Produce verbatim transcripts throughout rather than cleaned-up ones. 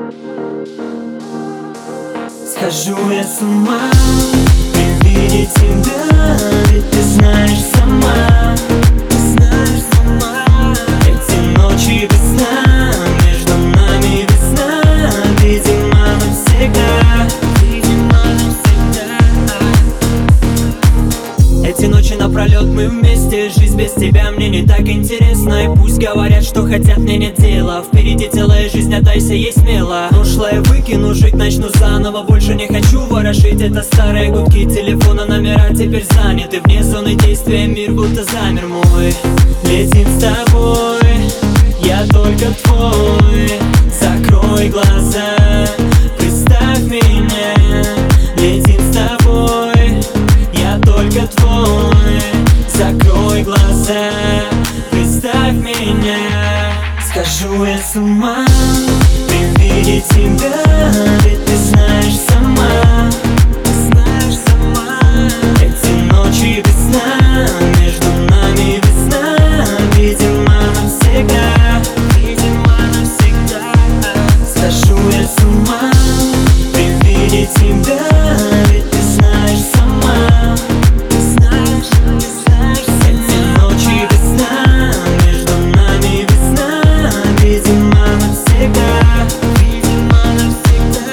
Схожу я с ума при виде тебя, ведь ты знаешь сама, ты знаешь сама. Эти ночи без сна, между нами весна, видимо навсегда, видимо навсегда. Эти ночи напролет мы вместе, жизнь без тебя мне не так интересна. И пусть говорят, что хотят, мне нет дела. Впереди целая жизнь, отдайся ей смело. Прошлое выкину, жить начну заново. Больше не хочу ворошить это старые гудки телефона, номера теперь заняты. Вне зоны действия мир будто замер мой. Летим с тобой, я только твой. Закрой глаза, представь меня. Летим с тобой, я только твой. Закрой глаза, представь меня. Схожу я с ума при виде тебя, ведь ты знаешь сама, ты знаешь сама. Эти ночи без сна, между нами весна, видимо навсегда, видимо навсегда. Схожу я с ума при виде тебя, ведь ты знаешь сама, ты знаешь, ты знаешь сама. Эти ночи без сна, между нами весна, видимо навсегда, видимо навсегда.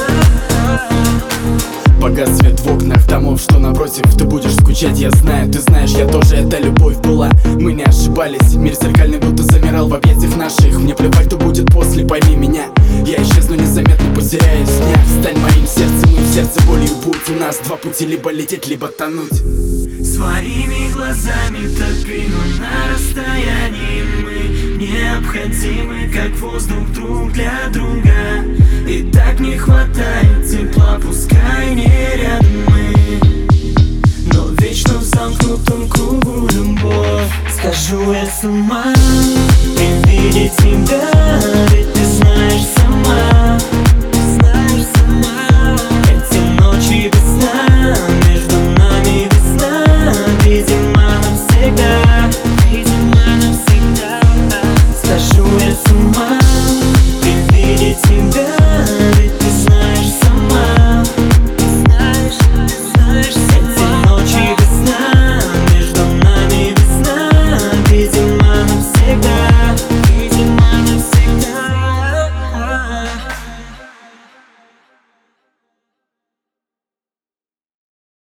Погас свет в окнах домов, что напротив. Ты будешь скучать, я знаю, ты знаешь, я тоже, эта любовь была. Мы не ошибались, мир зеркальный будто замирал в объятиях наших. Мне плевать, кто будет после, пойми меня. Я исчезну незаметно, потеряюсь в снег. Стань моим сердцем, и в сердце болью будь. У нас два пути, либо лететь, либо тонуть. Своими глазами топи, но на расстоянии мы необходимы, как воздух друг для друга. И так не хватает тепла, пускай не рядом мы, но вечно в замкнутом кругу любовь. Схожу я с ума при виде тебя, ведь ты знаешь сама, ты знаешь сама. Эти ночи без сна, между нами весна, видимо